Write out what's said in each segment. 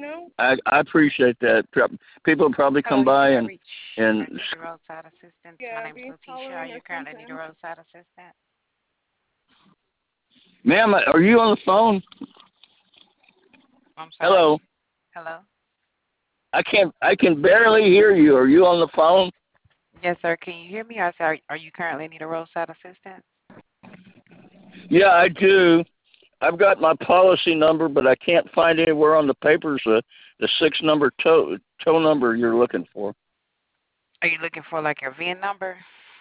I appreciate that. People probably Hello, come you by have reached and the roadside assistance. My name is Letitia. Are you currently need a roadside assistant? ma'am, are you on the phone? I'm sorry. Hello. Hello? I can barely hear you. Are you on the phone? Yes, sir. Can you hear me? I said, are you currently need a roadside assistant? Yeah, I do. I've got my policy number, but I can't find anywhere on the papers the six number tow number you're looking for. Are you looking for like your VIN number?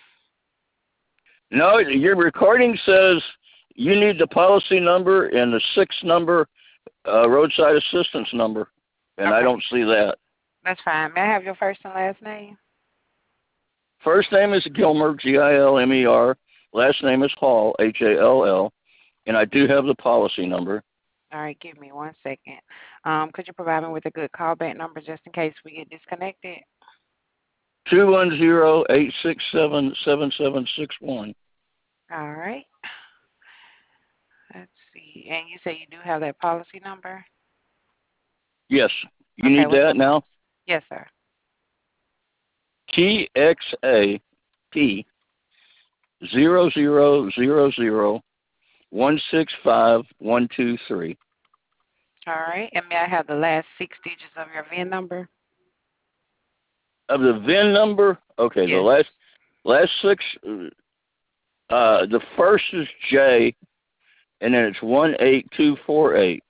No, your recording says you need the policy number and the six number roadside assistance number, and I Okay, don't see that. that's fine. May I have your first and last name? First name is Gilmer, Gilmer. Last name is Hall, Hall, and I do have the policy number. All right, give me 1 second. Could you provide me with a good callback number just in case we get disconnected? 210-867-7761. All right. Let's see. And you say you do have that policy number? Yes, you Okay, need what's that the? now? Yes, sir. TXAP 0000165-123. All right. And may I have the last 6 digits of your VIN number? Of the VIN number, okay, the Yes. last six. The first is J, and then it's 18248.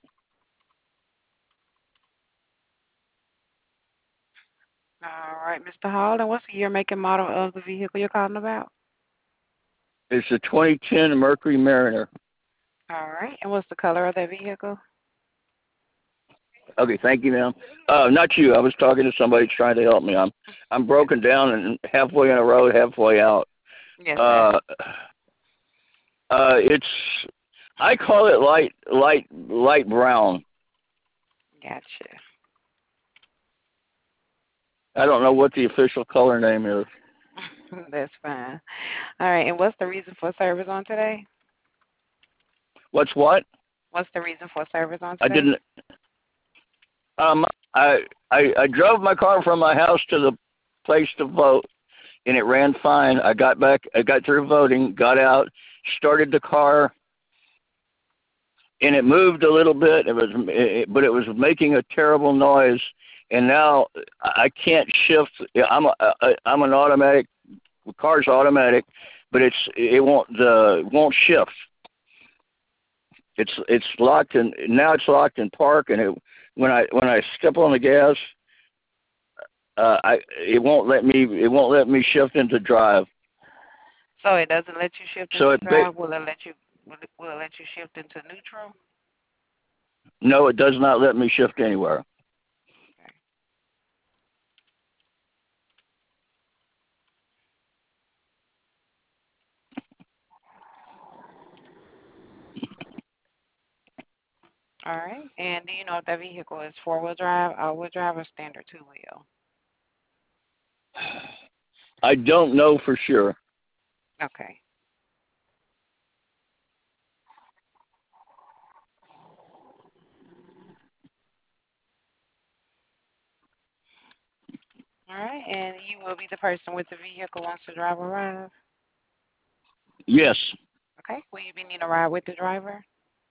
All right, Mr. Hall. And what's the year, make, and model of the vehicle you're calling about? It's a 2010 Mercury Mariner. All right. And what's the color of that vehicle? Okay, thank you, ma'am. Not you. I was talking to somebody trying to help me. I'm broken down and halfway in a road, halfway out. Yes, sir. It's I call it light brown. Gotcha. I don't know what the official color name is. That's fine. All right. And what's the reason for service on today? What's what? What's the reason for service on I today? didn't. Um, I I drove my car from my house to the place to vote, and it ran fine. I got back. I got through voting. Got out. Started the car, and it moved a little bit. But it was making a terrible noise. And now I can't shift. I'm an automatic. The car's automatic, but it won't shift. It's locked and now it's locked in park. And when I step on the gas, it won't let me shift into drive. So it doesn't let you shift So into drive. Will it let you shift into neutral? no, it does not let me shift anywhere. Okay. All right. And do you know if that vehicle is four-wheel drive, all-wheel drive, or standard two-wheel? I don't know for sure. Okay. All right. And you will be the person with the vehicle once the driver arrives? Yes. Okay. Will you be needing a ride with the driver?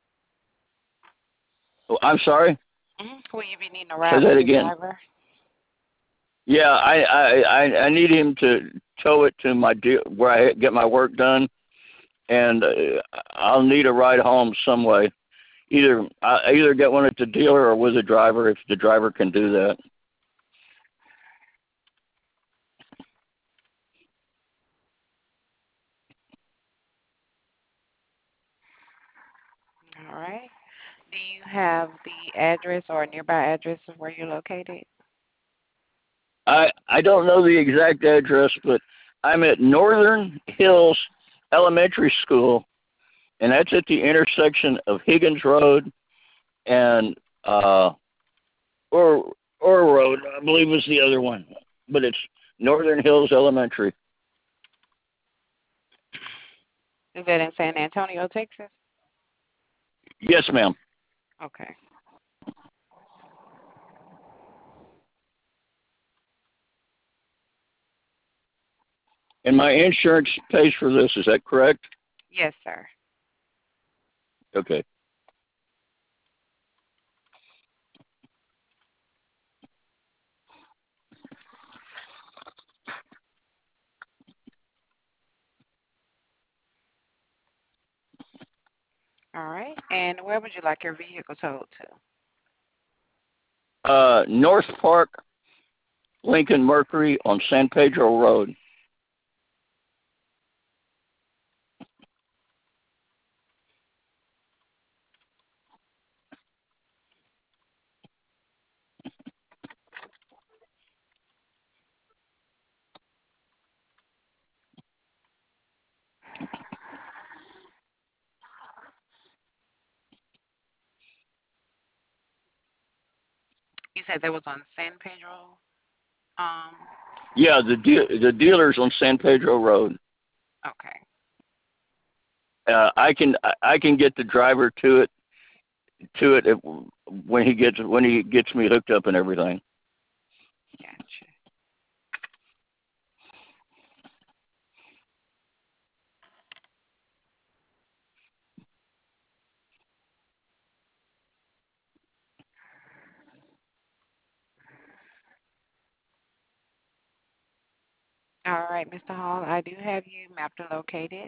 Oh, I'm sorry. Will you be needing a Say ride with that the again. driver? Yeah, I need him to tow it to my where I get my work done, and I'll need a ride home some way. I either get one at the dealer or with a driver if the driver can do that. All right. Do you have the address or a nearby address of where you're located? I don't know the exact address, but I'm at Northern Hills Elementary School, and that's at the intersection of Higgins Road and or Road, I believe was the other one, but it's Northern Hills Elementary. Is that in San Antonio, Texas? Yes, ma'am. Okay. And my insurance pays for this. Is that correct? Yes, sir. Okay. All right. And where would you like your vehicle towed to? North Park, Lincoln Mercury on San Pedro Road. You said that was on San Pedro. Um, Yeah, the dealer's on San Pedro Road. okay. I can get the driver to it when he gets me hooked up and everything. Gotcha. All right, Mr. Hall, I do have you mapped and located.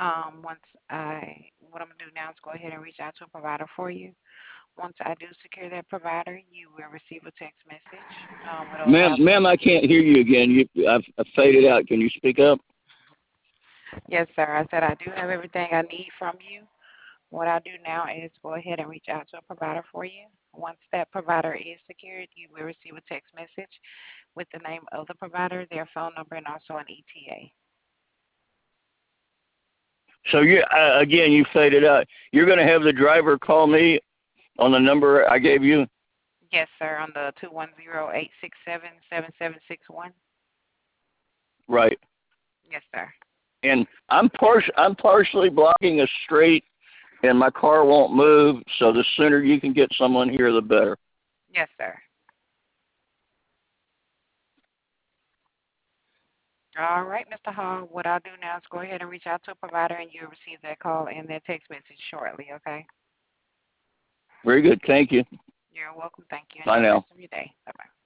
What I'm gonna do now is go ahead and reach out to a provider for you. Once I do secure that provider, you will receive a text message. It'll have the. Ma'am, I can't hear you again. I've faded out. Can you speak up? Yes, sir. I said I do have everything I need from you. What I'll do now is go ahead and reach out to a provider for you. Once that provider is secured, you will receive a text message with the name of the provider, their phone number, and also an ETA. So again, you faded out. You're going to have the driver call me on the number I gave you? Yes, sir, on the 210-867-7761. Right. Yes, sir. And I'm partially blocking a street, and my car won't move. So the sooner you can get someone here, the better. Yes, sir. All right, Mr. Hall. What I'll do now is go ahead and reach out to a provider, and you'll receive that call and that text message shortly, okay? Very good. Thank you. You're welcome. Thank you. Bye Enjoy the now. rest of your day. Bye-bye.